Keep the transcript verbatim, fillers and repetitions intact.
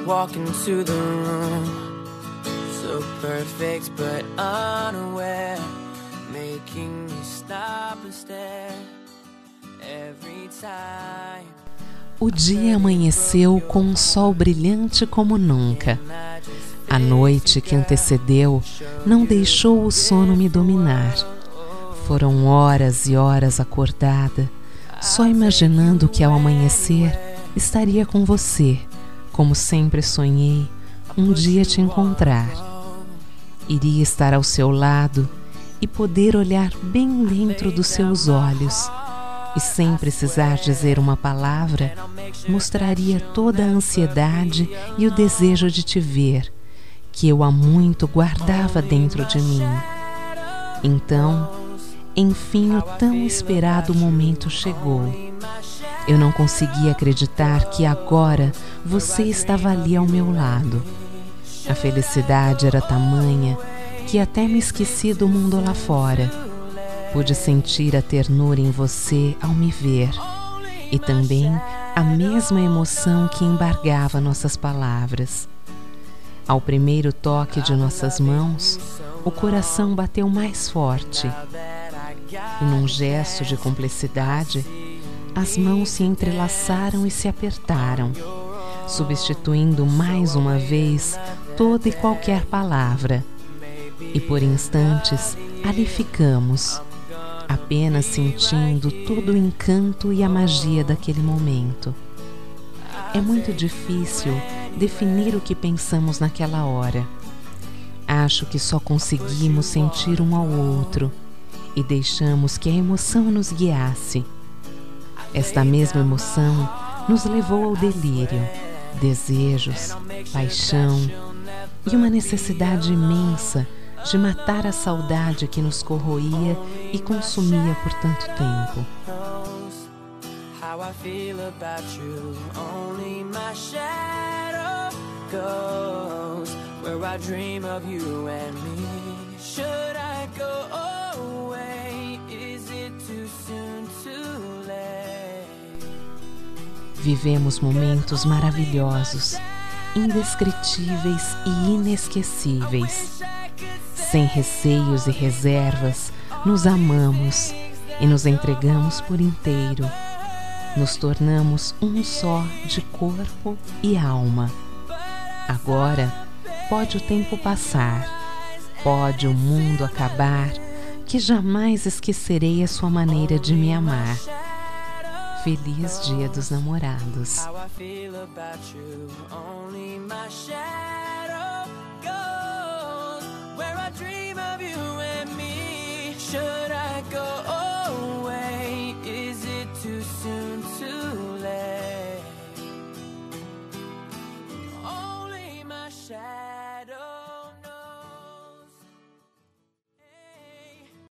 walk into the room, so perfect but unaware, making me stop and stare every time. O dia amanheceu com um sol brilhante como nunca. A noite que antecedeu não deixou o sono me dominar. Foram horas e horas acordada, só imaginando que ao amanhecer estaria com você, como sempre sonhei, um dia te encontrar. Iria estar ao seu lado e poder olhar bem dentro dos seus olhos. E sem precisar dizer uma palavra, mostraria toda a ansiedade e o desejo de te ver, que eu há muito guardava dentro de mim. Então, enfim, o tão esperado momento chegou. Eu não conseguia acreditar que agora você estava ali ao meu lado. A felicidade era tamanha que até me esqueci do mundo lá fora. Pude sentir a ternura em você ao me ver e também a mesma emoção que embargava nossas palavras. Ao primeiro toque de nossas mãos, o coração bateu mais forte e num gesto de cumplicidade, as mãos se entrelaçaram e se apertaram, substituindo mais uma vez toda e qualquer palavra. E por instantes ali ficamos, apenas sentindo todo o encanto e a magia daquele momento. É muito difícil definir o que pensamos naquela hora. Acho que só conseguimos sentir um ao outro e deixamos que a emoção nos guiasse. Esta mesma emoção nos levou ao delírio, desejos, paixão e uma necessidade imensa de matar a saudade que nos corroía e consumia por tanto tempo. Vivemos momentos maravilhosos, indescritíveis e inesquecíveis. Sem receios e reservas, nos amamos e nos entregamos por inteiro. Nos tornamos um só de corpo e alma. Agora pode o tempo passar, pode o mundo acabar, que jamais esquecerei a sua maneira de me amar. Feliz Dia dos Namorados. How I feel about you, only my shadow goes.